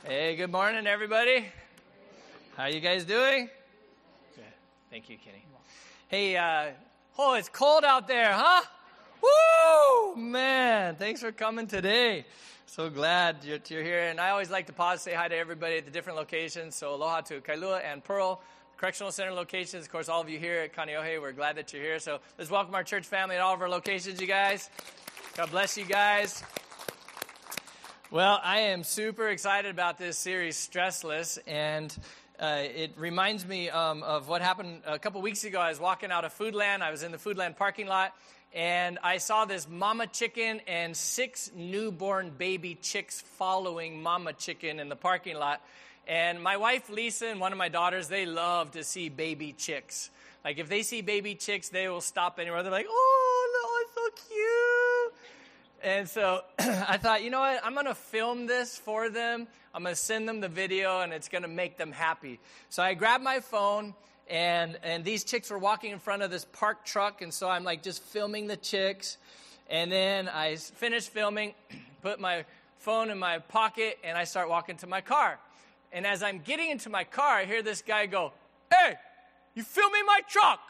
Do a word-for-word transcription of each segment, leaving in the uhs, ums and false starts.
Hey, good morning, everybody. How you guys doing? Good. Thank you, Kenny. Hey, uh, oh, it's cold out there, huh? Woo! Man, thanks for coming today. So glad you're, you're here. And I always like to pause, say hi to everybody at the different locations. So aloha to Kailua and Pearl Correctional Center locations. Of course, all of you here at Kaneohe, we're glad that you're here. So let's welcome our church family at all of our locations, you guys. God bless you guys. Well, I am super excited about this series, Stressless, and uh, it reminds me um, of what happened a couple weeks ago. I was walking out of Foodland. I was in the Foodland parking lot, and I saw this mama chicken and six newborn baby chicks following mama chicken in the parking lot. And my wife, Lisa, and one of my daughters, they love to see baby chicks. Like, if they see baby chicks, they will stop anywhere. They're like, oh, no, it's so cute. And so I thought, you know what, I'm going to film this for them. I'm going to send them the video, and it's going to make them happy. So I grabbed my phone, and, and these chicks were walking in front of this parked truck, and so I'm like just filming the chicks. And then I finished filming, put my phone in my pocket, and I start walking to my car. And as I'm getting into my car, I hear this guy go, "Hey, you filming my truck?"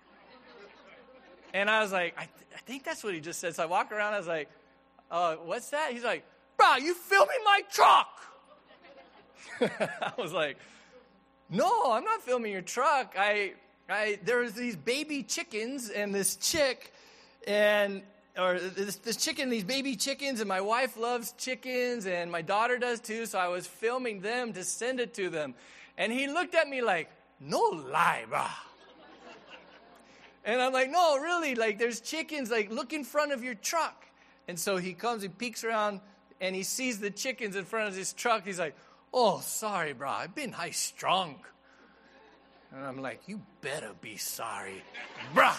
And I was like, I, th- I think that's what he just said. So I walk around, I was like, uh, what's that? He's like, "Bro, you filming my truck?" I was like, no, I'm not filming your truck. I, I, there was these baby chickens and this chick, and or this, this chicken, these baby chickens, and my wife loves chickens, and my daughter does too, so I was filming them to send it to them. And he looked at me like, "No lie, bro." And I'm like, "No, really, like, there's chickens, like, look in front of your truck." And so he comes, he peeks around, and he sees the chickens in front of his truck. He's like, "Oh, sorry, bro, I've been high strung." And I'm like, "You better be sorry, bruh."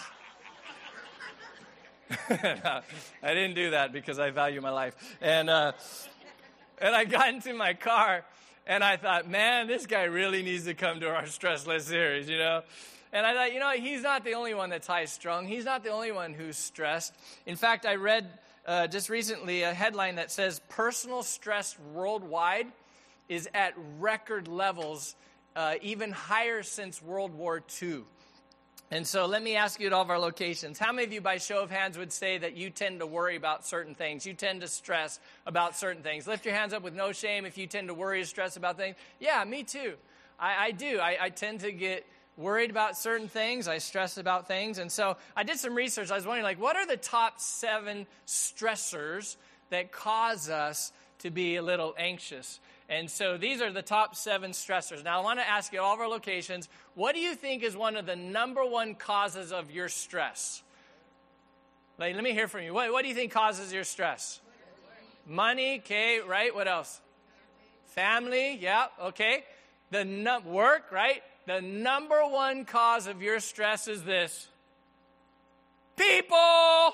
I didn't do that because I value my life. And, uh, and I got into my car, and I thought, man, this guy really needs to come to our Stressless series, you know? And I thought, you know, he's not the only one that's high-strung. He's not the only one who's stressed. In fact, I read uh, just recently a headline that says personal stress worldwide is at record levels, uh, even higher since World War Two. And so let me ask you at all of our locations, how many of you by show of hands would say that you tend to worry about certain things? You tend to stress about certain things. Lift your hands up with no shame if you tend to worry or stress about things. Yeah, me too. I, I do. I, I tend to get worried about certain things. I stress about things. And so I did some research. I was wondering, like, what are the top seven stressors that cause us to be a little anxious? And so these are the top seven stressors. Now, I want to ask you at all of our locations, what do you think is one of the number one causes of your stress? Like, let me hear from you. What, what do you think causes your stress? Money, okay, right? What else? Family, yeah, okay. The num- work, right? The number one cause of your stress is this. People!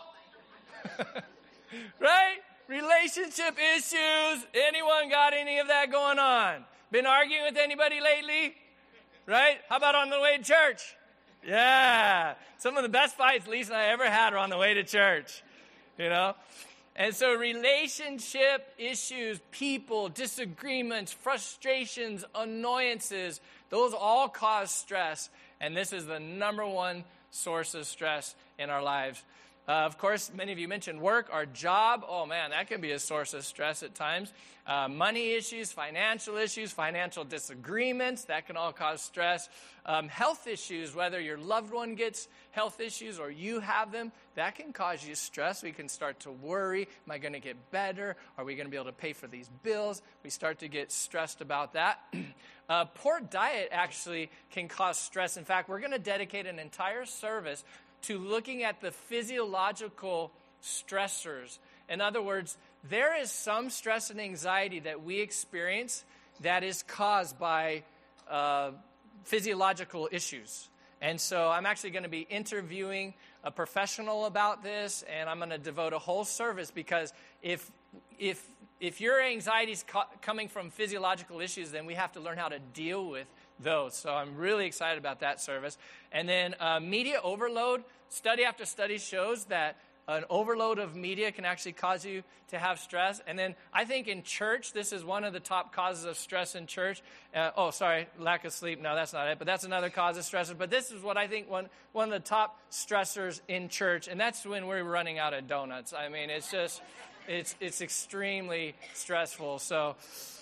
Right? Relationship issues. Anyone got any of that going on? Been arguing with anybody lately? Right? How about on the way to church? Yeah. Some of the best fights Lisa and I ever had were on the way to church. You know? And so relationship issues, people, disagreements, frustrations, annoyances, those all cause stress. And this is the number one source of stress in our lives. Uh, of course, many of you mentioned work, our job. Oh, man, that can be a source of stress at times. Uh, money issues, financial issues, financial disagreements, that can all cause stress. Um, health issues, whether your loved one gets health issues or you have them, that can cause you stress. We can start to worry. Am I going to get better? Are we going to be able to pay for these bills? We start to get stressed about that. uh, poor diet actually can cause stress. In fact, we're going to dedicate an entire service to looking at the physiological stressors. In other words, there is some stress and anxiety that we experience that is caused by uh, physiological issues. And so I'm actually going to be interviewing a professional about this, and I'm going to devote a whole service because if if if your anxiety is co- coming from physiological issues, then we have to learn how to deal with those. So I'm really excited about that service. And then uh, media overload. Study after study shows that an overload of media can actually cause you to have stress. And then I think in church, this is one of the top causes of stress in church. Uh, oh, sorry, lack of sleep. No, that's not it. But that's another cause of stress. But this is what I think one, one of the top stressors in church. And that's when we're running out of donuts. I mean, it's just, it's it's extremely stressful. So,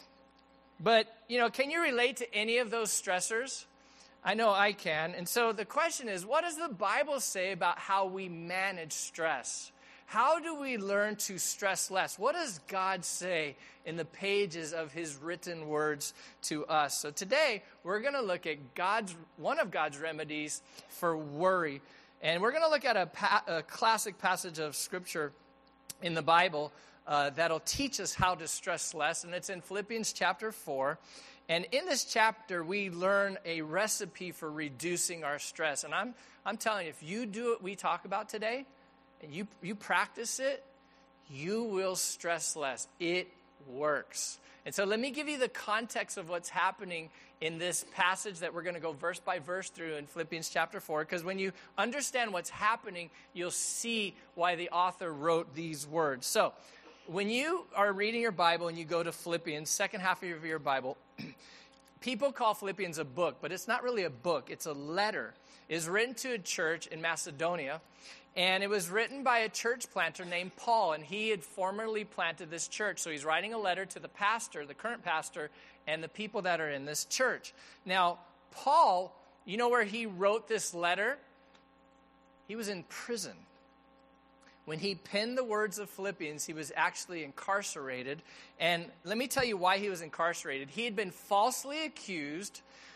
but, you know, can you relate to any of those stressors? I know I can. And so the question is, what does the Bible say about how we manage stress? How do we learn to stress less? What does God say in the pages of his written words to us? So today, we're going to look at God's one of God's remedies for worry. And we're going to look at a, pa- a classic passage of Scripture in the Bible uh, that'll teach us how to stress less. And it's in Philippians chapter four. And in this chapter, we learn a recipe for reducing our stress. And I'm I'm telling you, if you do what we talk about today, and you, you practice it, you will stress less. It works. And so let me give you the context of what's happening in this passage that we're going to go verse by verse through in Philippians chapter four. Because when you understand what's happening, you'll see why the author wrote these words. So when you are reading your Bible and you go to Philippians, second half of your Bible, people call Philippians a book, but it's not really a book. It's a letter. It's written to a church in Macedonia, and it was written by a church planter named Paul, and he had formerly planted this church. So he's writing a letter to the pastor, the current pastor, and the people that are in this church. Now, Paul, you know where he wrote this letter? He was in prison. When he penned the words of Philippians, he was actually incarcerated. And let me tell you why he was incarcerated. He had been falsely accused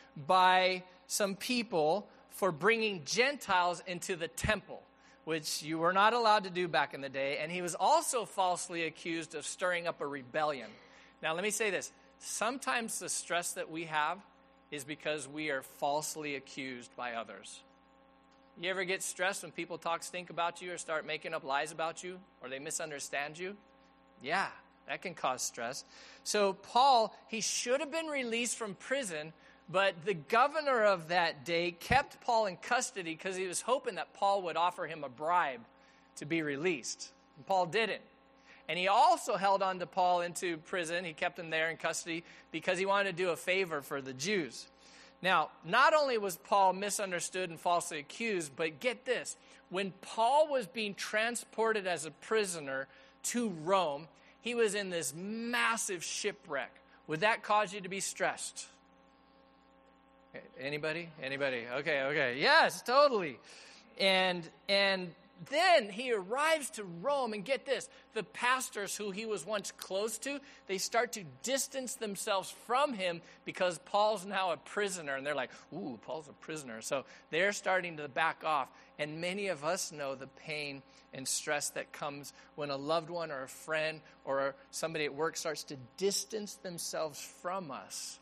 by some people for bringing Gentiles into the temple, which you were not allowed to do back in the day. And he was also falsely accused of stirring up a rebellion. Now, let me say this. Sometimes the stress that we have is because we are falsely accused by others. You ever get stressed when people talk stink about you or start making up lies about you or they misunderstand you? Yeah, that can cause stress. So Paul, he should have been released from prison, but the governor of that day kept Paul in custody because he was hoping that Paul would offer him a bribe to be released. And Paul didn't. And he also held on to Paul into prison. He kept him there in custody because he wanted to do a favor for the Jews. Now, not only was Paul misunderstood and falsely accused, but get this. When Paul was being transported as a prisoner to Rome, he was in this massive shipwreck. Would that cause you to be stressed? Anybody? Anybody? Okay, okay. Yes, totally. And and then he arrives to Rome, and get this, the pastors who he was once close to, they start to distance themselves from him because Paul's now a prisoner, and they're like, ooh, Paul's a prisoner. So they're starting to back off, and many of us know the pain and stress that comes when a loved one or a friend or somebody at work starts to distance themselves from us.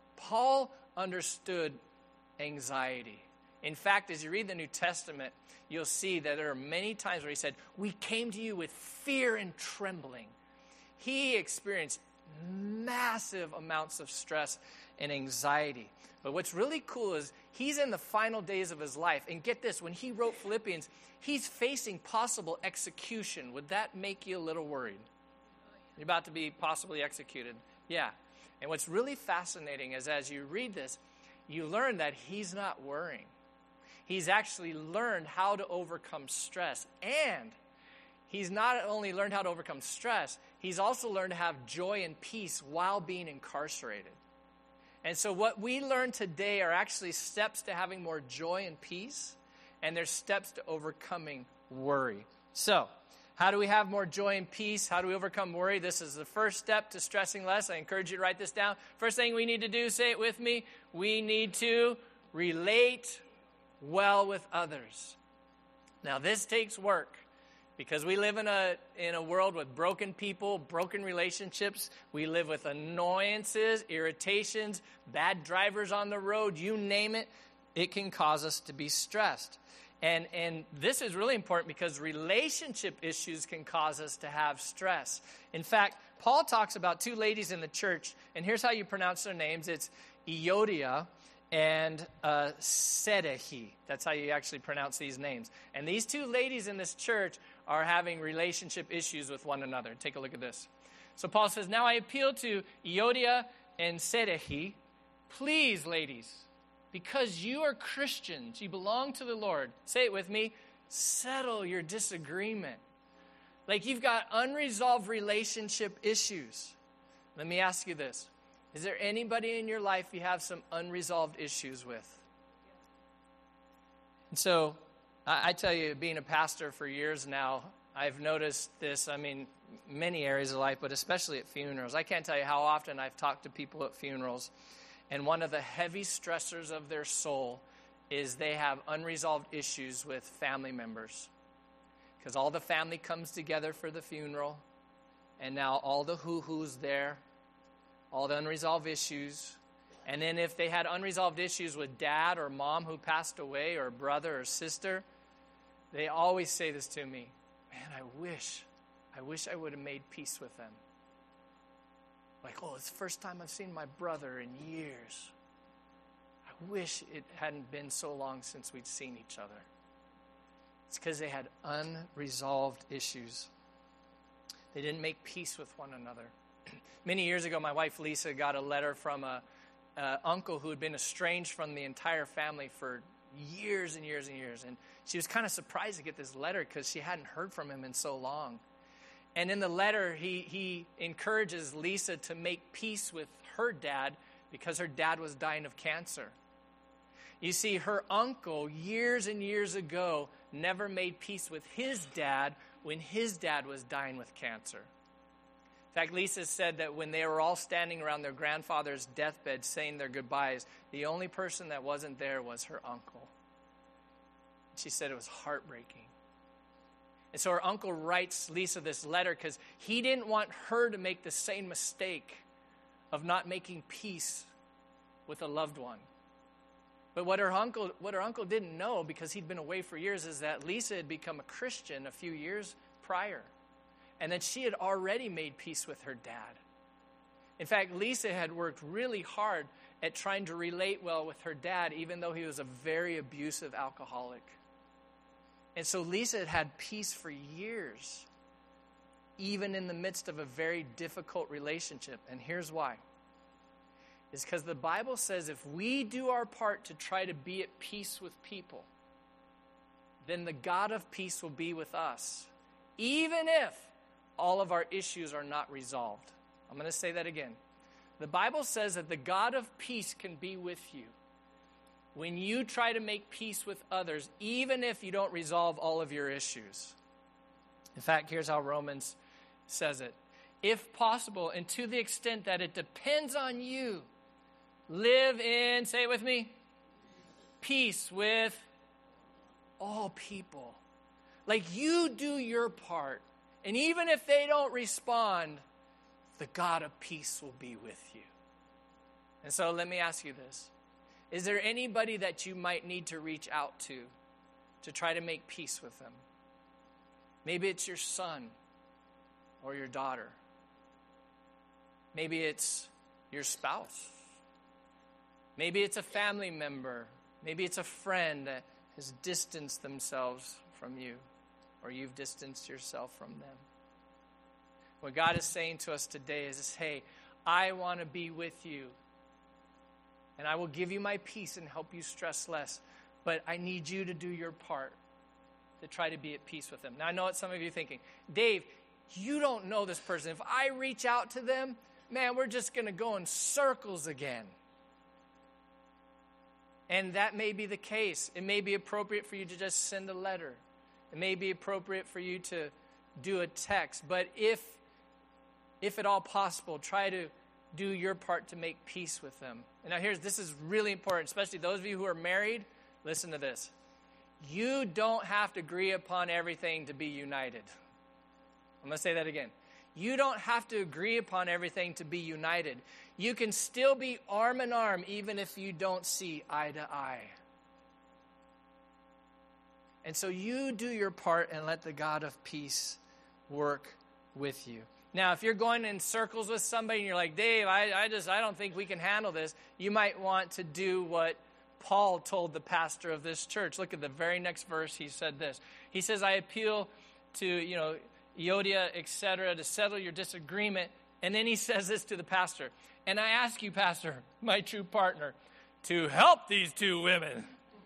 Paul understood anxiety. In fact, as you read the New Testament, you'll see that there are many times where he said, we came to you with fear and trembling. He experienced massive amounts of stress and anxiety. But what's really cool is he's in the final days of his life. And get this, when he wrote Philippians, he's facing possible execution. Would that make you a little worried? You're about to be possibly executed. Yeah. And what's really fascinating is as you read this, you learn that he's not worrying. He's actually learned how to overcome stress. And he's not only learned how to overcome stress, he's also learned to have joy and peace while being incarcerated. And so what we learn today are actually steps to having more joy and peace, and there's steps to overcoming worry. So, how do we have more joy and peace? How do we overcome worry? This is the first step to stressing less. I encourage you to write this down. First thing we need to do, say it with me, we need to relate well with others. Now, this takes work because we live in a in a world with broken people, broken relationships. We live with annoyances, irritations, bad drivers on the road, you name it. It can cause us to be stressed. And and this is really important because relationship issues can cause us to have stress. In fact, Paul talks about two ladies in the church, and here's how you pronounce their names. It's Euodia and uh, Zedehi. That's how you actually pronounce these names. And these two ladies in this church are having relationship issues with one another. Take a look at this. So Paul says, now I appeal to Euodia and Zedehi. Please, ladies, because you are Christians, you belong to the Lord. Say it with me. Settle your disagreement. Like you've got unresolved relationship issues. Let me ask you this. Is there anybody in your life you have some unresolved issues with? And so, I, I tell you, being a pastor for years now, I've noticed this, I mean, many areas of life, but especially at funerals. I can't tell you how often I've talked to people at funerals, and one of the heavy stressors of their soul is they have unresolved issues with family members. Because all the family comes together for the funeral, and now all the hoo-hoos there, all the unresolved issues. And then if they had unresolved issues with dad or mom who passed away, or brother or sister, they always say this to me, man, I wish, I wish I would have made peace with them. Like, oh, it's the first time I've seen my brother in years. I wish it hadn't been so long since we'd seen each other. It's because they had unresolved issues. They didn't make peace with one another. Many years ago, my wife Lisa got a letter from a, a uncle who had been estranged from the entire family for years and years and years. And she was kind of surprised to get this letter because she hadn't heard from him in so long. And in the letter, he, he encourages Lisa to make peace with her dad because her dad was dying of cancer. You see, her uncle, years and years ago, never made peace with his dad when his dad was dying with cancer. In fact, Lisa said that when they were all standing around their grandfather's deathbed saying their goodbyes, the only person that wasn't there was her uncle. She said it was heartbreaking. And so her uncle writes Lisa this letter because he didn't want her to make the same mistake of not making peace with a loved one. But what her uncle what her uncle didn't know, because he'd been away for years, is that Lisa had become a Christian a few years prior. And that she had already made peace with her dad. In fact, Lisa had worked really hard at trying to relate well with her dad, even though he was a very abusive alcoholic. And so Lisa had had peace for years, even in the midst of a very difficult relationship. And here's why. It's because the Bible says if we do our part to try to be at peace with people, then the God of peace will be with us, even if all of our issues are not resolved. I'm going to say that again. The Bible says that the God of peace can be with you when you try to make peace with others, even if you don't resolve all of your issues. In fact, here's how Romans says it. If possible, and to the extent that it depends on you, live in, say it with me, peace with all people. Like you do your part. And even if they don't respond, the God of peace will be with you. And so let me ask you this. Is there anybody that you might need to reach out to to try to make peace with them? Maybe it's your son or your daughter. Maybe it's your spouse. Maybe it's a family member. Maybe it's a friend that has distanced themselves from you, or you've distanced yourself from them. What God is saying to us today is, hey, I want to be with you. And I will give you my peace and help you stress less. But I need you to do your part to try to be at peace with them. Now, I know what some of you are thinking. Dave, you don't know this person. If I reach out to them, man, we're just going to go in circles again. And that may be the case. It may be appropriate for you to just send a letter. It may be appropriate for you to do a text. But if, if at all possible, try to do your part to make peace with them. And now here's, this is really important, especially those of you who are married. Listen to this. You don't have to agree upon everything to be united. I'm going to say that again. You don't have to agree upon everything to be united. You can still be arm in arm even if you don't see eye to eye. And so you do your part and let the God of peace work with you. Now, if you're going in circles with somebody and you're like, Dave, I, I just, I don't think we can handle this, you might want to do what Paul told the pastor of this church. Look at the very next verse. He said this. He says, I appeal to, you know, Euodia, et cetera, to settle your disagreement. And then he says this to the pastor. And I ask you, pastor, my true partner, to help these two women.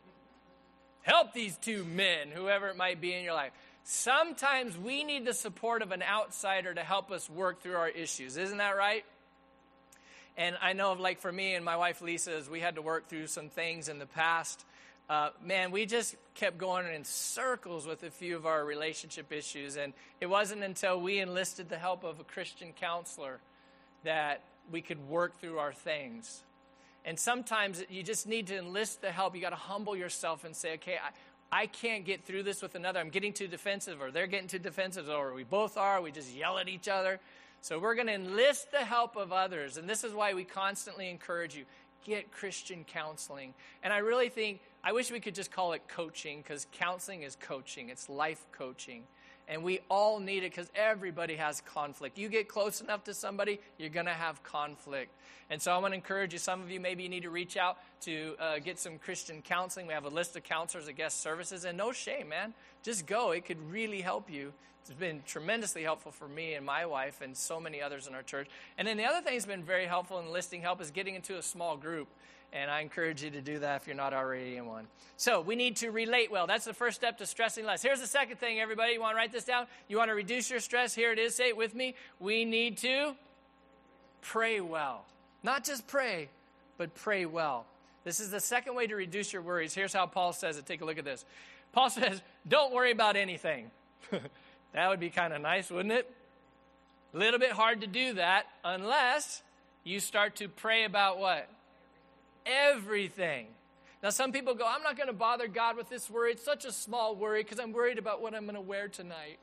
Help these two men, whoever it might be in your life. Sometimes we need the support of an outsider to help us work through our issues. Isn't that right? And I know, like for me and my wife Lisa, as we had to work through some things in the past, uh, man, we just kept going in circles with a few of our relationship issues. And it wasn't until we enlisted the help of a Christian counselor that we could work through our things. And sometimes you just need to enlist the help. You got to humble yourself and say, okay, I, I can't get through this with another. I'm getting too defensive, or they're getting too defensive, or we both are. We just yell at each other. So we're going to enlist the help of others. And this is why we constantly encourage you, get Christian counseling. And I really think, I wish we could just call it coaching, because counseling is coaching. It's life coaching. And we all need it because everybody has conflict. You get close enough to somebody, you're going to have conflict. And so I want to encourage you, some of you maybe you need to reach out to uh, get some Christian counseling. We have a list of counselors at guest services. And no shame, man. Just go. It could really help you. It's been tremendously helpful for me and my wife and so many others in our church. And then the other thing that's been very helpful in enlisting help is getting into a small group. And I encourage you to do that if you're not already in one. So we need to relate well. That's the first step to stressing less. Here's the second thing, everybody. You want to write this down? You want to reduce your stress? Here it is. Say it with me. We need to pray well. Not just pray, but pray well. This is the second way to reduce your worries. Here's how Paul says it. Take a look at this. Paul says, don't worry about anything. That would be kind of nice, wouldn't it? A little bit hard to do that unless you start to pray about what? Everything. Now, some people go, I'm not going to bother God with this worry. It's such a small worry because I'm worried about what I'm going to wear tonight.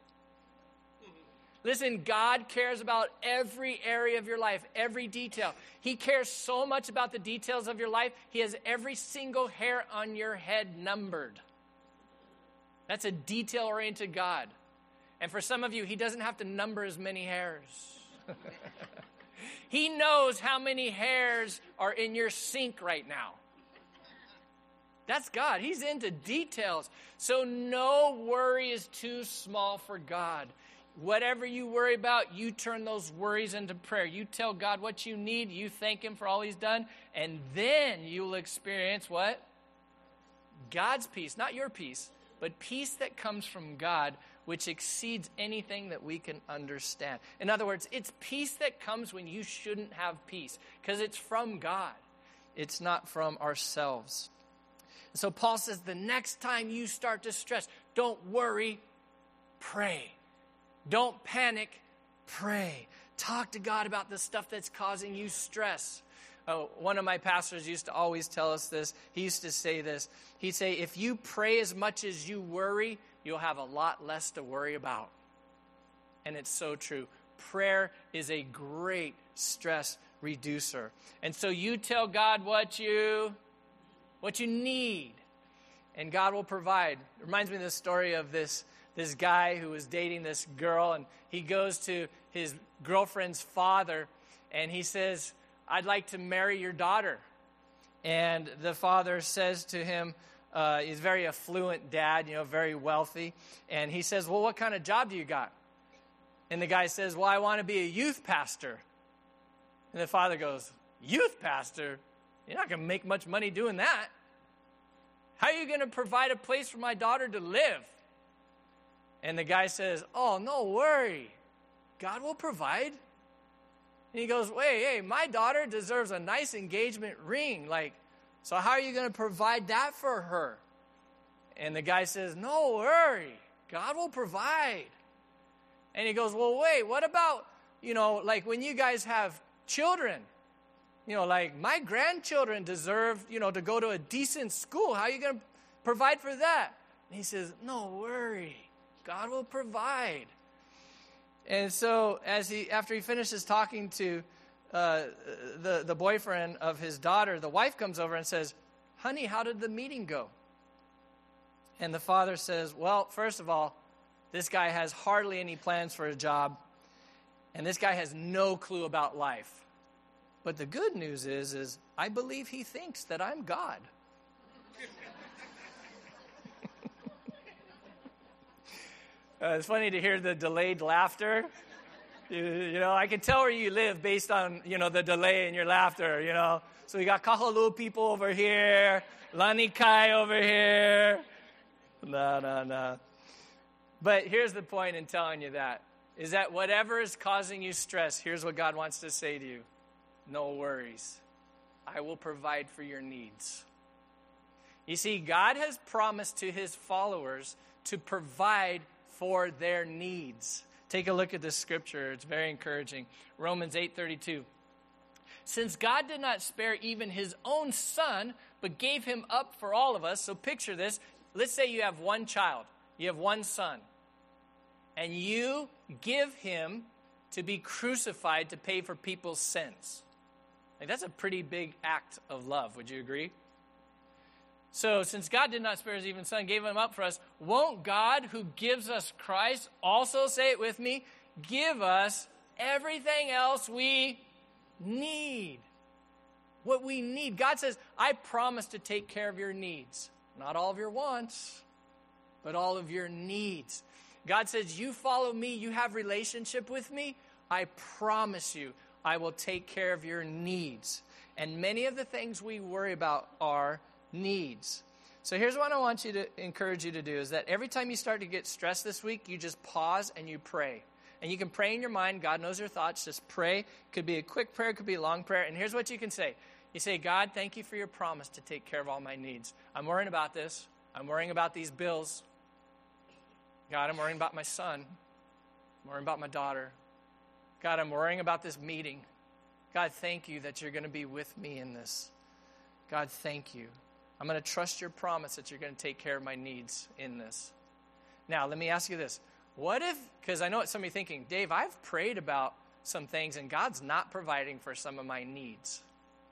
Listen, God cares about every area of your life, every detail. He cares so much about the details of your life, He has every single hair on your head numbered. That's a detail-oriented God. And for some of you, He doesn't have to number as many hairs. He knows how many hairs are in your sink right now. That's God. He's into details. So no worry is too small for God. Whatever you worry about, you turn those worries into prayer. You tell God what you need. You thank Him for all He's done. And then you will experience what? God's peace. Not your peace, but peace that comes from God, which exceeds anything that we can understand. In other words, it's peace that comes when you shouldn't have peace, because it's from God. It's not from ourselves. So Paul says the next time you start to stress, don't worry, pray. Don't panic, pray. Talk to God about the stuff that's causing you stress. Oh, one of my pastors used to always tell us this. He used to say this. He'd say, if you pray as much as you worry, you'll have a lot less to worry about. And it's so true. Prayer is a great stress reducer. And so you tell God what you, what you need, and God will provide. It reminds me of the story of this, this guy who was dating this girl, and he goes to his girlfriend's father, and he says, I'd like to marry your daughter. And the father says to him, Uh, he's a very affluent dad, you know, very wealthy. And he says, well, what kind of job do you got? And the guy says, well, I want to be a youth pastor. And the father goes, youth pastor? You're not going to make much money doing that. How are you going to provide a place for my daughter to live? And the guy says, oh, no worry. God will provide. And he goes, wait, hey, my daughter deserves a nice engagement ring. Like, so how are you going to provide that for her? And the guy says, no worry. God will provide. And he goes, well, wait, what about, you know, like when you guys have children? You know, like my grandchildren deserve, you know, to go to a decent school. How are you going to provide for that? And he says, no worry. God will provide. And so as he, after he finishes talking to Uh, the, the boyfriend of his daughter, the wife comes over and says, honey, how did the meeting go? And the father says, well, first of all, this guy has hardly any plans for a job. And this guy has no clue about life. But the good news is, is I believe he thinks that I'm God. uh, it's funny to hear the delayed laughter. You, you know, I can tell where you live based on, you know, the delay in your laughter, you know. So we got Kahulu people over here, Lanikai over here. No, no, no. But here's the point in telling you that, is that whatever is causing you stress, here's what God wants to say to you. No worries. I will provide for your needs. You see, God has promised to his followers to provide for their needs. Take a look at this scripture. It's very encouraging. Romans eight thirty-two. Since God did not spare even his own son, but gave him up for all of us. So picture this. Let's say you have one child. You have one son. And you give him to be crucified to pay for people's sins. Like, that's a pretty big act of love. Would you agree? So since God did not spare his even son, gave him up for us, won't God, who gives us Christ, also, say it with me, give us everything else we need? What we need. God says, I promise to take care of your needs. Not all of your wants, but all of your needs. God says, you follow me, you have relationship with me, I promise you, I will take care of your needs. And many of the things we worry about are needs. So here's what I want you to encourage you to do, is that every time you start to get stressed this week, you just pause and you pray. And you can pray in your mind. God knows your thoughts. Just pray. It could be a quick prayer. It could be a long prayer. And here's what you can say. You say, God, thank you for your promise to take care of all my needs. I'm worrying about this. I'm worrying about these bills. God, I'm worrying about my son. I'm worrying about my daughter. God, I'm worrying about this meeting. God, thank you that you're going to be with me in this. God, thank you. I'm going to trust your promise that you're going to take care of my needs in this. Now, let me ask you this. What if, because I know what some of you are thinking, Dave, I've prayed about some things and God's not providing for some of my needs.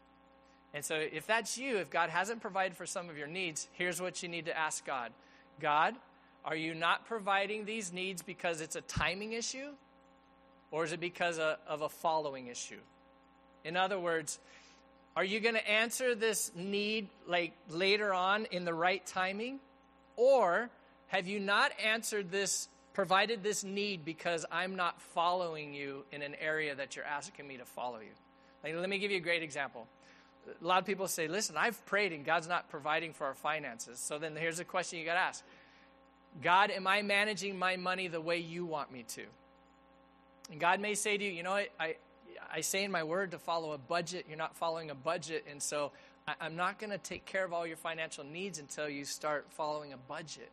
And so if that's you, if God hasn't provided for some of your needs, here's what you need to ask God. God, are you not providing these needs because it's a timing issue? Or is it because of, of a following issue? In other words, are you going to answer this need like later on in the right timing? Or have you not answered this, provided this need because I'm not following you in an area that you're asking me to follow you? Like, let me give you a great example. A lot of people say, listen, I've prayed and God's not providing for our finances. So then here's a question you got to ask. God, am I managing my money the way you want me to? And God may say to you, you know what, I, I say in my word to follow a budget. You're not following a budget, and so I, I'm not going to take care of all your financial needs until you start following a budget.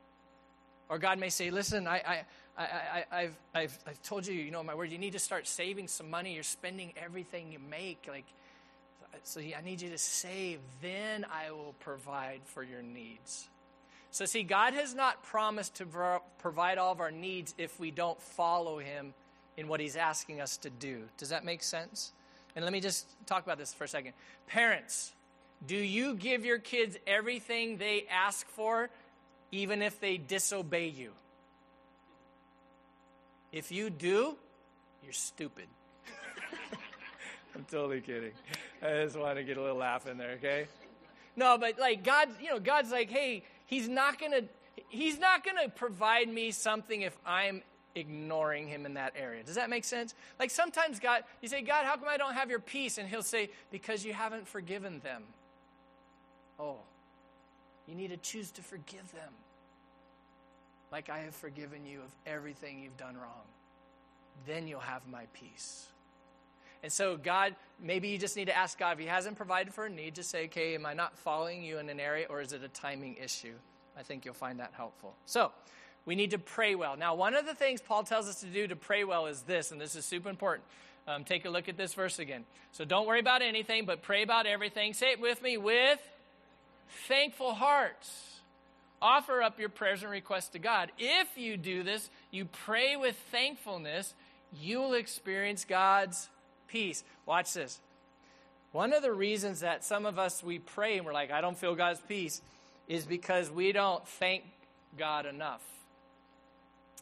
Or God may say, listen, I, I, I, I, I've, I've, I've told you, you know, my word, you need to start saving some money. You're spending everything you make. Like, so I need you to save. Then I will provide for your needs. So see, God has not promised to pro- provide all of our needs if we don't follow him in what he's asking us to do. Does that make sense? And let me just talk about this for a second. Parents, do you give your kids everything they ask for, even if they disobey you? If you do, you're stupid. I'm totally kidding. I just want to get a little laugh in there, okay? No, but like God, you know, God's like, hey, he's not gonna, he's not gonna provide me something if I'm ignoring him in that area. Does that make sense? Like sometimes God, you say, God, how come I don't have your peace? And he'll say, because you haven't forgiven them. Oh, you need to choose to forgive them. Like I have forgiven you of everything you've done wrong. Then you'll have my peace. And so God, maybe you just need to ask God, if he hasn't provided for a need, just say, okay, am I not following you in an area, or is it a timing issue? I think you'll find that helpful. So we need to pray well. Now, one of the things Paul tells us to do to pray well is this, and this is super important. Um, take a look at this verse again. So don't worry about anything, but pray about everything. Say it with me, with thankful hearts. Offer up your prayers and requests to God. If you do this, you pray with thankfulness, you will experience God's peace. Watch this. One of the reasons that some of us, we pray and we're like, I don't feel God's peace, is because we don't thank God enough.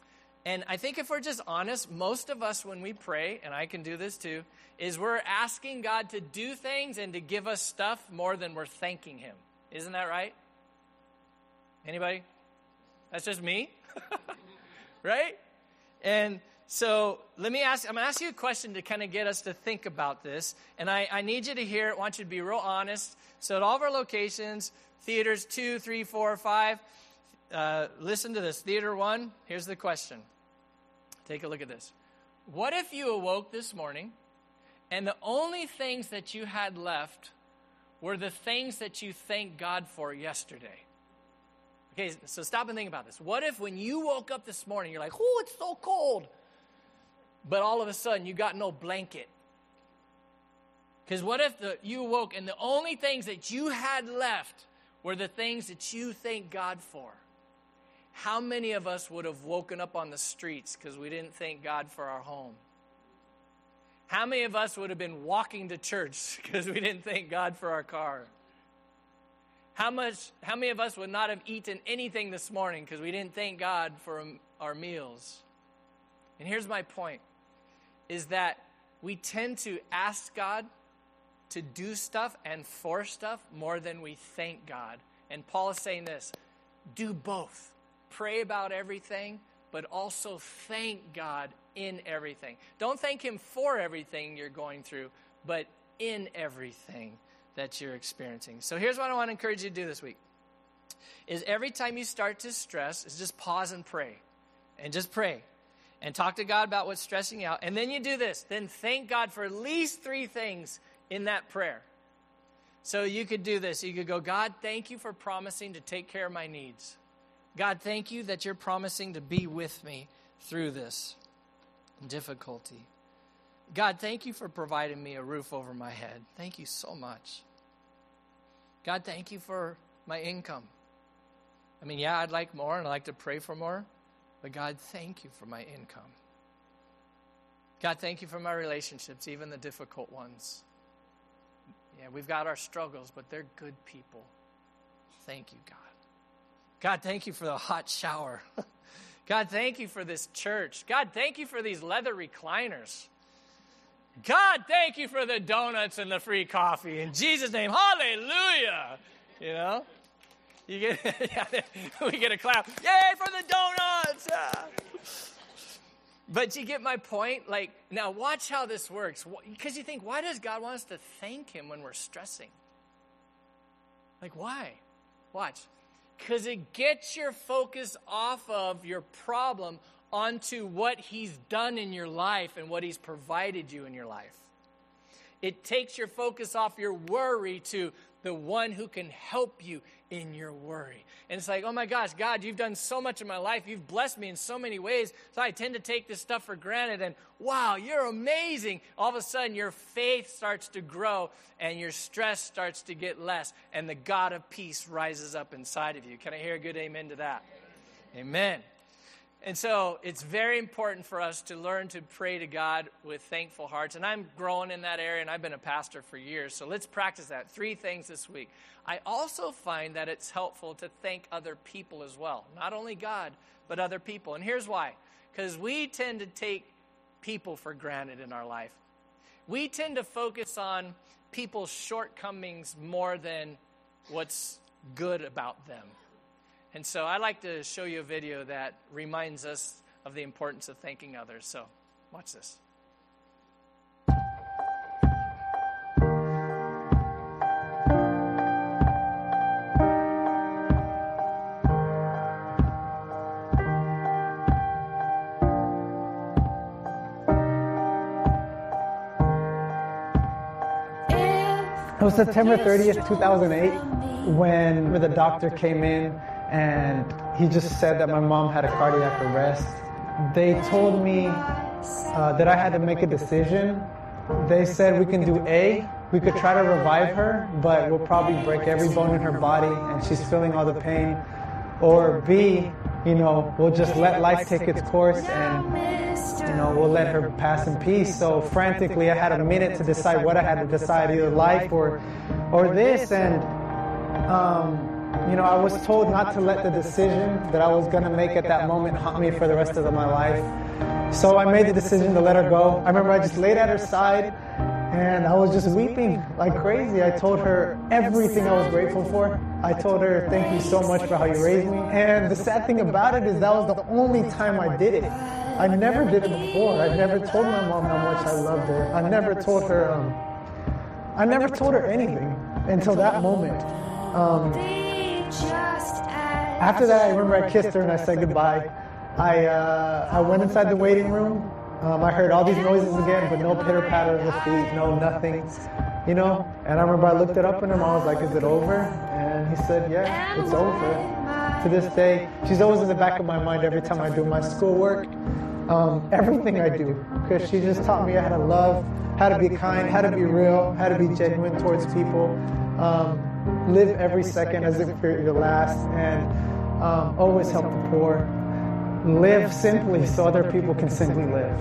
And I think if we're just honest, most of us when we pray, and I can do this too, is we're asking God to do things and to give us stuff more than we're thanking him. Isn't that right? Anybody? That's just me? Right? And so let me ask, I'm going to ask you a question to kind of get us to think about this. And I, I need you to hear it. I want you to be real honest. So at all of our locations, theaters two, three, four, five, uh, listen to this. Theater one, here's the question. Take a look at this. What if you awoke this morning and the only things that you had left were the things that you thanked God for yesterday? Okay, so stop and think about this. What if when you woke up this morning, you're like, oh, it's so cold. But all of a sudden, you got no blanket. Because what if the, you awoke and the only things that you had left were the things that you thank God for? How many of us would have woken up on the streets because we didn't thank God for our home? How many of us would have been walking to church because we didn't thank God for our car? How much? How many of us would not have eaten anything this morning because we didn't thank God for our meals? And here's my point, is that we tend to ask God to do stuff and for stuff more than we thank God. And Paul is saying this, do both. Pray about everything, but also thank God in everything. Don't thank him for everything you're going through, but in everything that you're experiencing. So here's what I want to encourage you to do this week, is every time you start to stress, is just pause and pray. And just pray. And talk to God about what's stressing you out. And then you do this. Then thank God for at least three things in that prayer. So you could do this. You could go, God, thank you for promising to take care of my needs. God, thank you that you're promising to be with me through this difficulty. God, thank you for providing me a roof over my head. Thank you so much. God, thank you for my income. I mean, yeah, I'd like more and I'd like to pray for more. But God, thank you for my income. God, thank you for my relationships, even the difficult ones. Yeah, we've got our struggles, but they're good people. Thank you, God. God, thank you for the hot shower. God, thank you for this church. God, thank you for these leather recliners. God, thank you for the donuts and the free coffee. In Jesus' name, hallelujah. You know? You get, yeah, we get a clap. Yay for the donuts! Yeah. But you get my point? Like, now watch how this works. Because you think, why does God want us to thank him when we're stressing? Like, why? Watch. Because it gets your focus off of your problem onto what he's done in your life and what he's provided you in your life. It takes your focus off your worry to the one who can help you in your worry. And it's like, oh my gosh, God, you've done so much in my life. You've blessed me in so many ways. So I tend to take this stuff for granted. And wow, you're amazing. All of a sudden, your faith starts to grow and your stress starts to get less. And the God of peace rises up inside of you. Can I hear a good amen to that? Amen. And so it's very important for us to learn to pray to God with thankful hearts. And I'm growing in that area, and I've been a pastor for years. So let's practice that. Three things this week. I also find that it's helpful to thank other people as well. Not only God, but other people. And here's why. Because we tend to take people for granted in our life. We tend to focus on people's shortcomings more than what's good about them. And so I'd like to show you a video that reminds us of the importance of thanking others. So watch this. It was September thirtieth, two thousand eight, when the doctor came in and he just said that my mom had a cardiac arrest. They told me uh, that I had to make a decision. They said we can do A, we could try to revive her, but we'll probably break every bone in her body and she's feeling all the pain. Or B, you know, we'll just let life take its course and, you know, we'll let her pass in peace. So frantically, I had a minute to decide what I had to decide, either life or, or this. And um, You know, I was told not to let the decision that I was going to make at that moment haunt me for the rest of my life. So I made the decision to let her go. I remember I just laid at her side and I was just weeping like crazy. I told her everything I was grateful for. I told her, thank you so much for how you raised me. And the sad thing about it is that was the only time I did it. I never did it before. I never told my mom how much I loved her. I never told her, um, I never told her anything until that moment. Um, after that, I remember I kissed her and I said goodbye. I, uh, I went inside the waiting room. Um, I heard all these noises again, but no pitter-patter of the feet, no nothing, you know? And I remember I looked it up in him, I was like, is it over? And he said, yeah, it's over. To this day, she's always in the back of my mind every time I do my schoolwork, um, everything I do, because she just taught me how to love, how to be kind, how to be real, how to be genuine towards people, um, live every second as if you're your last, and um, always help the poor. Live simply so other people can simply live.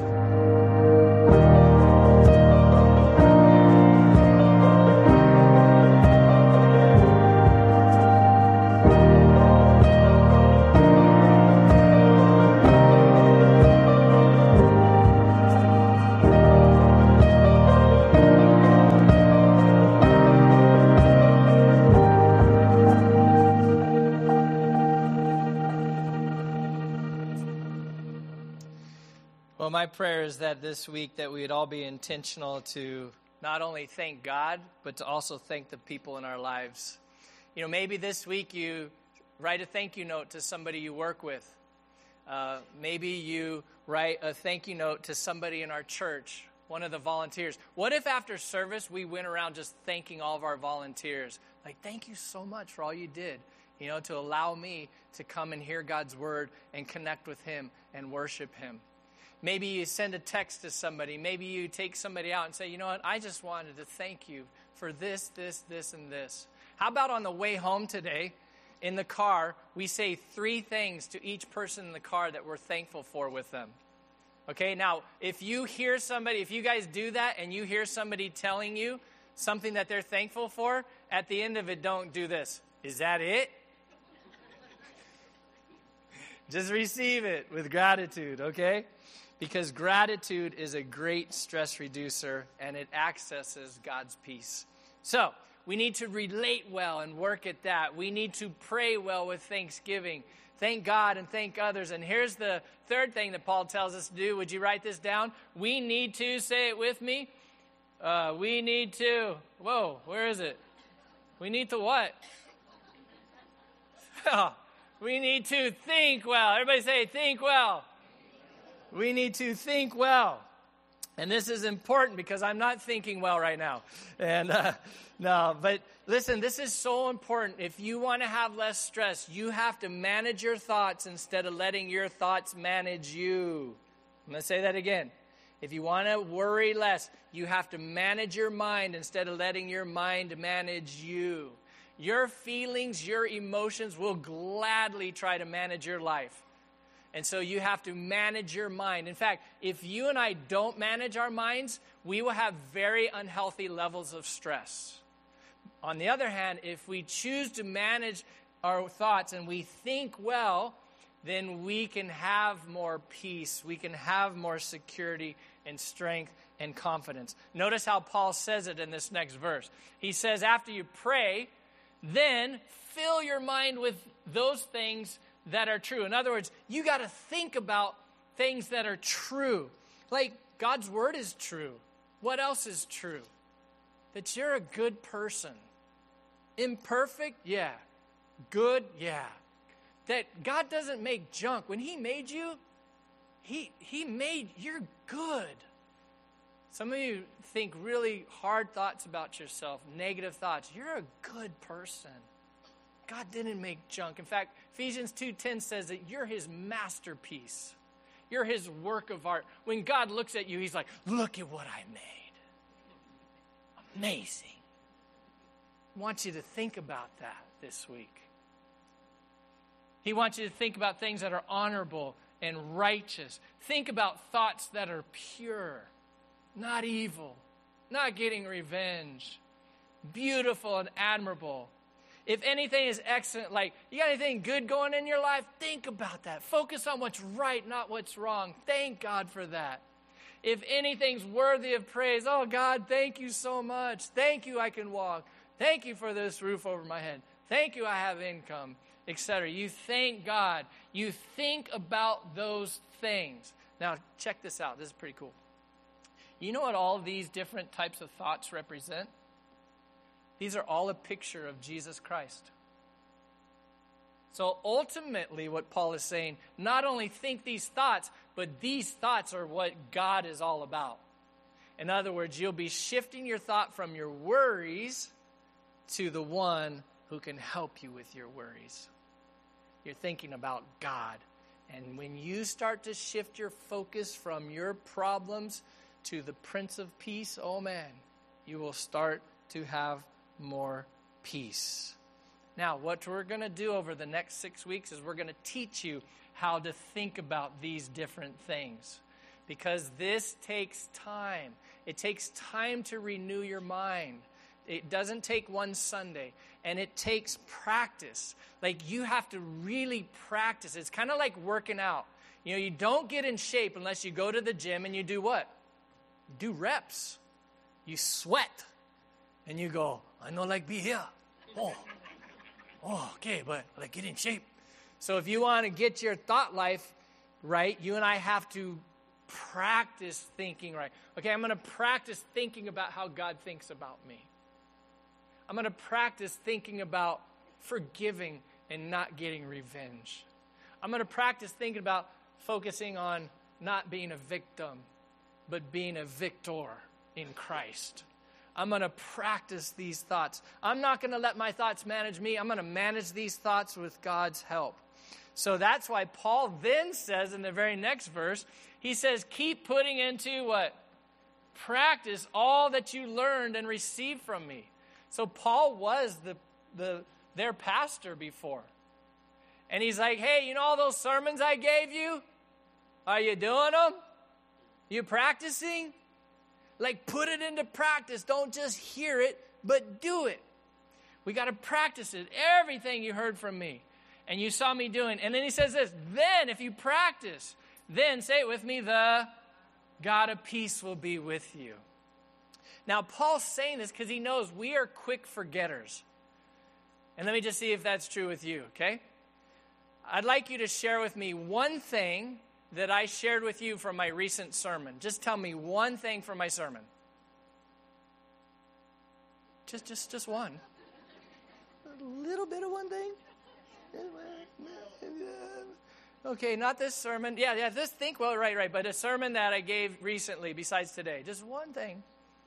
Well, my prayer is that this week that we would all be intentional to not only thank God, but to also thank the people in our lives. You know, maybe this week you write a thank you note to somebody you work with. Uh, maybe you write a thank you note to somebody in our church, one of the volunteers. What if after service we went around just thanking all of our volunteers? Like, thank you so much for all you did, you know, to allow me to come and hear God's word and connect with him and worship him. Maybe you send a text to somebody. Maybe you take somebody out and say, you know what, I just wanted to thank you for this, this, this, and this. How about on the way home today, in the car, we say three things to each person in the car that we're thankful for with them. Okay, now, if you hear somebody, if you guys do that and you hear somebody telling you something that they're thankful for, at the end of it, don't do this. Is that it? Just receive it with gratitude, okay? Because gratitude is a great stress reducer and it accesses God's peace. So, we need to relate well and work at that. We need to pray well with thanksgiving. Thank God and thank others. And here's the third thing that Paul tells us to do. Would you write this down? We need to, say it with me. Uh, we need to, whoa, where is it? We need to what? We need to think well. Everybody say, think well. We need to think well. And this is important because I'm not thinking well right now. And uh, no, but listen, this is so important. If you want to have less stress, you have to manage your thoughts instead of letting your thoughts manage you. I'm going to say that again. If you want to worry less, you have to manage your mind instead of letting your mind manage you. Your feelings, your emotions will gladly try to manage your life. And so you have to manage your mind. In fact, if you and I don't manage our minds, we will have very unhealthy levels of stress. On the other hand, if we choose to manage our thoughts and we think well, then we can have more peace. We can have more security and strength and confidence. Notice how Paul says it in this next verse. He says, after you pray, then fill your mind with those things that are true. In other words, you got to think about things that are true. Like, God's word is true. What else is true? That you're a good person. Imperfect? Yeah. Good? Yeah. That God doesn't make junk. When he made you, he, he made, you're good. Some of you think really hard thoughts about yourself, negative thoughts. You're a good person. God didn't make junk. In fact, Ephesians two ten says that you're his masterpiece. You're his work of art. When God looks at you, he's like, look at what I made. Amazing. I want you to think about that this week. He wants you to think about things that are honorable and righteous. Think about thoughts that are pure, not evil, not getting revenge, beautiful and admirable. If anything is excellent, like, you got anything good going in your life? Think about that. Focus on what's right, not what's wrong. Thank God for that. If anything's worthy of praise, oh, God, thank you so much. Thank you I can walk. Thank you for this roof over my head. Thank you I have income, et cetera. You thank God. You think about those things. Now, check this out. This is pretty cool. You know what all of these different types of thoughts represent? These are all a picture of Jesus Christ. So ultimately what Paul is saying, not only think these thoughts, but these thoughts are what God is all about. In other words, you'll be shifting your thought from your worries to the one who can help you with your worries. You're thinking about God. And when you start to shift your focus from your problems to the Prince of Peace, oh man, you will start to have more peace. Now, what we're going to do over the next six weeks is we're going to teach you how to think about these different things. Because this takes time. It takes time to renew your mind. It doesn't take one Sunday. And it takes practice. Like, you have to really practice. It's kind of like working out. You know, you don't get in shape unless you go to the gym and you do what? You do reps. You sweat. And you go, I know like be here. Oh, oh, okay, but like get in shape. So if you want to get your thought life right, you and I have to practice thinking right. Okay, I'm going to practice thinking about how God thinks about me. I'm going to practice thinking about forgiving and not getting revenge. I'm going to practice thinking about focusing on not being a victim, but being a victor in Christ. I'm going to practice these thoughts. I'm not going to let my thoughts manage me. I'm going to manage these thoughts with God's help. So that's why Paul then says in the very next verse, he says, keep putting into what? Practice all that you learned and received from me. So Paul was the, the their pastor before. And he's like, hey, you know all those sermons I gave you? Are you doing them? You practicing? Like, put it into practice. Don't just hear it, but do it. We got to practice it. Everything you heard from me and you saw me doing. And then he says this, then if you practice, then say it with me, the God of peace will be with you. Now, Paul's saying this because he knows we are quick forgetters. And let me just see if that's true with you, okay? I'd like you to share with me one thing that I shared with you from my recent sermon. Just tell me one thing from my sermon. Just, just, just one. A little bit of one thing. Okay, not this sermon. Yeah, yeah, this think, well, right, right. But a sermon that I gave recently besides today. Just one thing.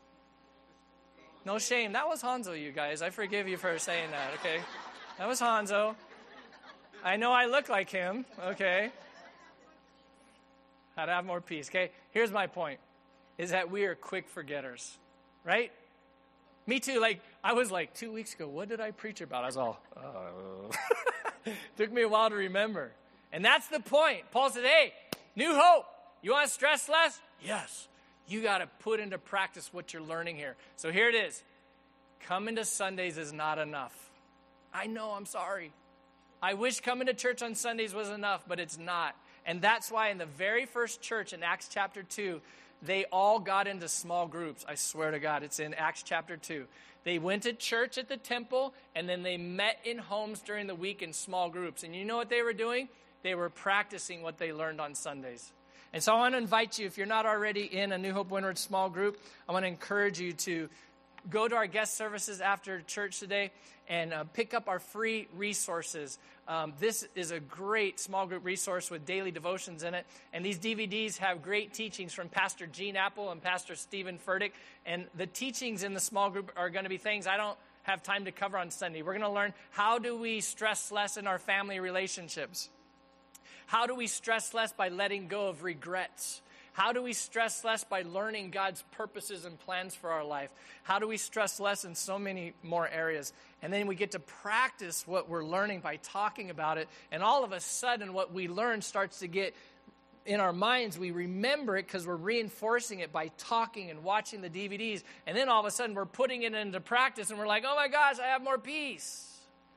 No shame. That was Hanzo, you guys. I forgive you for saying that, okay? That was Hanzo. I know I look like him, okay? How to have more peace, okay? Here's my point, is that we are quick forgetters, right? Me too. Like, I was like, two weeks ago, what did I preach about? I was all, oh. Took me a while to remember. And that's the point. Paul said, hey, new hope. You want to stress less? Yes. You got to put into practice what you're learning here. So here it is. Coming to Sundays is not enough. I know, I'm sorry. I wish coming to church on Sundays was enough, but it's not. And that's why in the very first church in Acts chapter two, they all got into small groups. I swear to God, it's in Acts chapter two. They went to church at the temple, and then they met in homes during the week in small groups. And you know what they were doing? They were practicing what they learned on Sundays. And so I want to invite you, if you're not already in a New Hope Windward small group, I want to encourage you to go to our guest services after church today and uh, pick up our free resources. Um, this is a great small group resource with daily devotions in it. And these D V Ds have great teachings from Pastor Gene Apple and Pastor Stephen Furtick. And the teachings in the small group are going to be things I don't have time to cover on Sunday. We're going to learn, how do we stress less in our family relationships? How do we stress less by letting go of regrets? How do we stress less by learning God's purposes and plans for our life? How do we stress less in so many more areas? And then we get to practice what we're learning by talking about it. And all of a sudden, what we learn starts to get in our minds. We remember it because we're reinforcing it by talking and watching the D V Ds. And then all of a sudden, we're putting it into practice. And we're like, oh my gosh, I have more peace.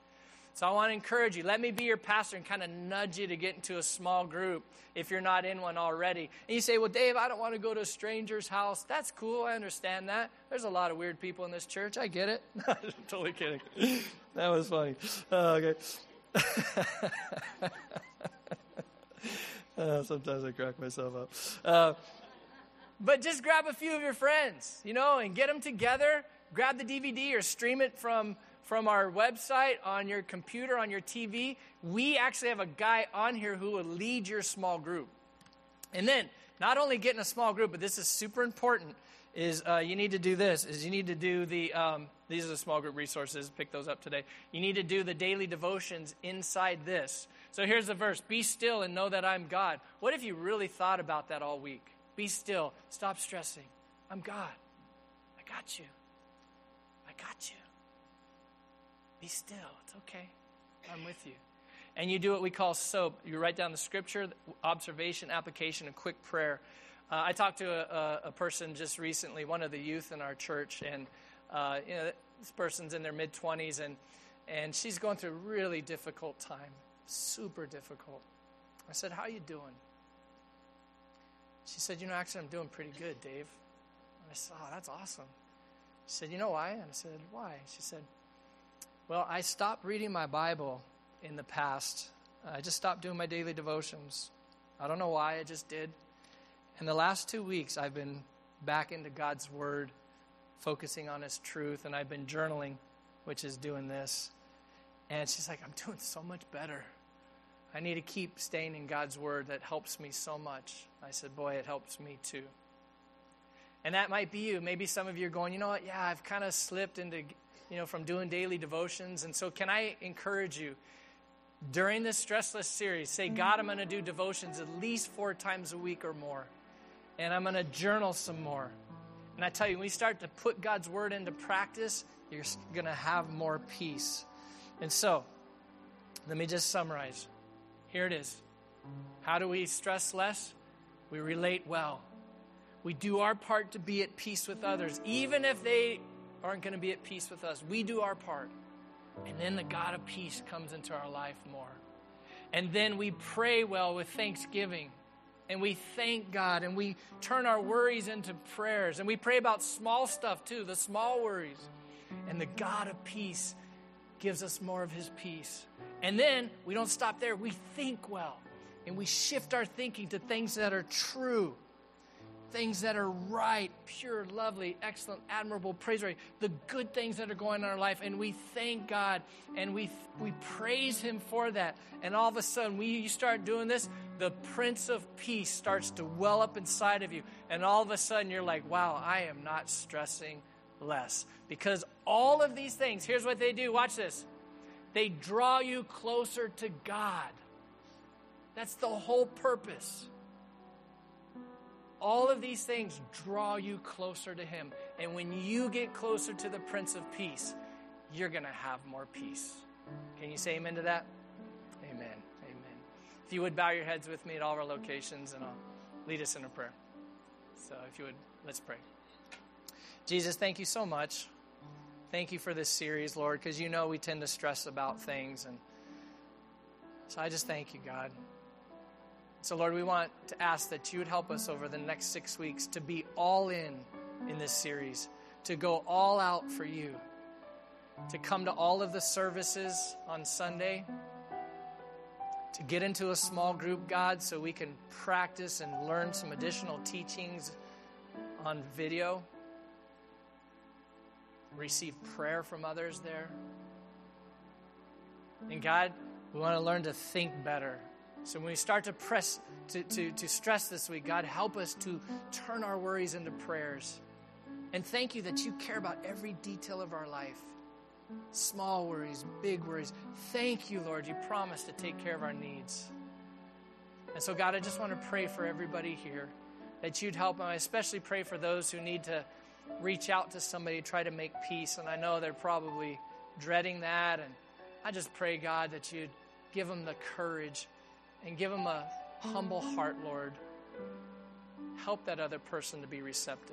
So I want to encourage you. Let me be your pastor and kind of nudge you to get into a small group if you're not in one already. And you say, well, Dave, I don't want to go to a stranger's house. That's cool. I understand that. There's a lot of weird people in this church. I get it. Totally kidding. That was funny. Uh, okay. uh, sometimes I crack myself up. Uh, but just grab a few of your friends, you know, and get them together. Grab the D V D or stream it from From our website, on your computer, on your T V. We actually have a guy on here who will lead your small group. And then, not only get in a small group, but this is super important, is uh, you need to do this, is you need to do the, um, these are the small group resources, pick those up today. You need to do the daily devotions inside this. So here's the verse, be still and know that I'm God. What if you really thought about that all week? Be still, stop stressing. I'm God. I got you. I got you. Be still. It's okay. I'm with you. And you do what we call SOAP. You write down the scripture, observation, application, and quick prayer. Uh, I talked to a, a, a person just recently, one of the youth in our church, and uh, you know, this person's in their mid-twenties, and, and she's going through a really difficult time, super difficult. I said, how are you doing? She said, you know, actually, I'm doing pretty good, Dave. And I said, oh, that's awesome. She said, you know why? And I said, why? She said, well, I stopped reading my Bible in the past. I just stopped doing my daily devotions. I don't know why, I just did. And the last two weeks, I've been back into God's Word, focusing on His truth, and I've been journaling, which is doing this. And she's like, I'm doing so much better. I need to keep staying in God's Word. That helps me so much. I said, boy, it helps me too. And that might be you. Maybe some of you are going, you know what, yeah, I've kind of slipped into... you know, from doing daily devotions. And so can I encourage you, during this Stressless series, say, God, I'm going to do devotions at least four times a week or more. And I'm going to journal some more. And I tell you, when we start to put God's Word into practice, you're going to have more peace. And so, let me just summarize. Here it is. How do we stress less? We relate well. We do our part to be at peace with others, even if they aren't going to be at peace with us. We do our part. And then the God of peace comes into our life more. And then we pray well with thanksgiving. And we thank God. And we turn our worries into prayers. And we pray about small stuff too, the small worries. And the God of peace gives us more of His peace. And then we don't stop there. We think well. And we shift our thinking to things that are true. Things that are right, pure, lovely, excellent, admirable, praiseworthy, the good things that are going on in our life. And we thank God and we we praise Him for that. And all of a sudden, when you start doing this, the Prince of Peace starts to well up inside of you. And all of a sudden, you're like, wow, I am not stressing less. Because all of these things, here's what they do. Watch this. They draw you closer to God. That's the whole purpose. All of these things draw you closer to Him. And when you get closer to the Prince of Peace, you're going to have more peace. Can you say amen to that? Amen. Amen. If you would bow your heads with me at all of our locations, and I'll lead us in a prayer. So if you would, let's pray. Jesus, thank you so much. Thank you for this series, Lord, because you know we tend to stress about things. And so I just thank you, God. So, Lord, we want to ask that you would help us over the next six weeks to be all in in this series, to go all out for you, to come to all of the services on Sunday, to get into a small group, God, so we can practice and learn some additional teachings on video, receive prayer from others there. And God, we want to learn to think better. So when we start to press, to, to, to stress this week, God, help us to turn our worries into prayers. And thank you that you care about every detail of our life. Small worries, big worries. Thank you, Lord, you promised to take care of our needs. And so, God, I just want to pray for everybody here, that you'd help them. I especially pray for those who need to reach out to somebody, try to make peace. And I know they're probably dreading that. And I just pray, God, that you'd give them the courage and give them a humble heart, Lord. Help that other person to be receptive.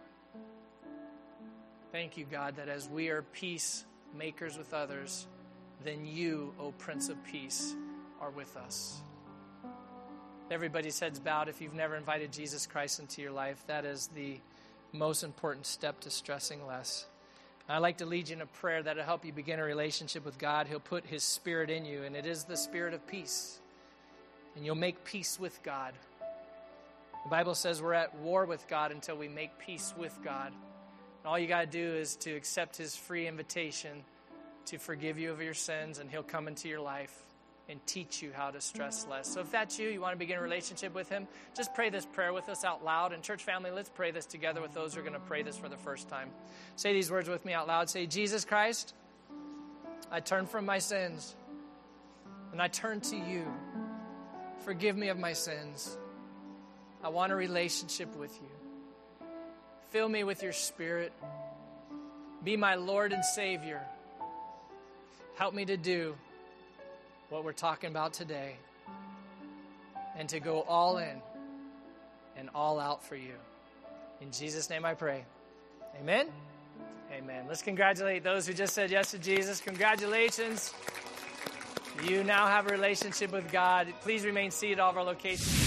Thank you, God, that as we are peacemakers with others, then you, O Prince of Peace, are with us. Everybody's heads bowed. If you've never invited Jesus Christ into your life, that is the most important step to stressing less. I'd like to lead you in a prayer that will help you begin a relationship with God. He'll put his Spirit in you, and it is the Spirit of peace. And you'll make peace with God. The Bible says we're at war with God until we make peace with God. And all you got to do is to accept his free invitation to forgive you of your sins, and he'll come into your life and teach you how to stress less. So if that's you, you want to begin a relationship with him, just pray this prayer with us out loud. And church family, let's pray this together with those who are going to pray this for the first time. Say these words with me out loud. Say, Jesus Christ, I turn from my sins and I turn to you. Forgive me of my sins. I want a relationship with you. Fill me with your Spirit. Be my Lord and Savior. Help me to do what we're talking about today, and to go all in and all out for you. In Jesus' name I pray. Amen? Amen. Let's congratulate those who just said yes to Jesus. Congratulations. You now have a relationship with God. Please remain seated at all of our locations.